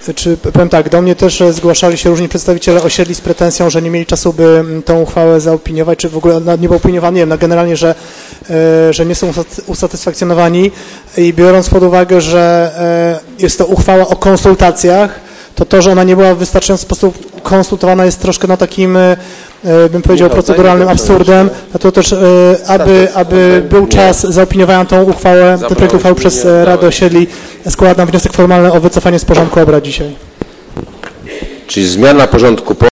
Powiem tak, do mnie też zgłaszali się różni przedstawiciele osiedli z pretensją, że nie mieli czasu, by tą uchwałę zaopiniować, czy w ogóle nie był opiniowany, nie wiem, no generalnie, że nie są usatysfakcjonowani i biorąc pod uwagę, że jest to uchwała o konsultacjach, to, że ona nie była w wystarczający sposób konsultowana jest troszkę no takim, bym powiedział, proceduralnym absurdem, to też, aby był czas zaopiniowania tą uchwałę, ten projekt uchwały przez Radę Osiedli, składam wniosek formalny o wycofanie z porządku obrad dzisiaj. Czyli zmiana porządku